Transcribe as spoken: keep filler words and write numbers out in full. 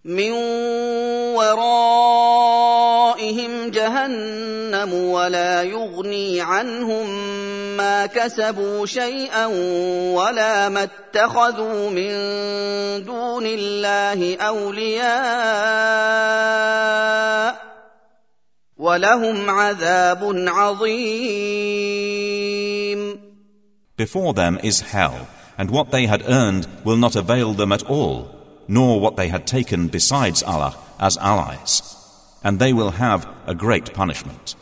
مِّن وَرَائِهِمْ جَهَنَّمُ وَلَا يُغْنِي عَنْهُم مَّا كَسَبُوا شَيْئًا وَلَا مَا اتَّخَذُوا مِن دُونِ اللَّهِ أَوْلِيَاءَ ۖ وَلَهُمْ عَذَابٌ عَظِيمٌ. Before them is hell, and what they had earned will not avail them at all, nor what they had taken besides Allah as allies, and they will have a great punishment.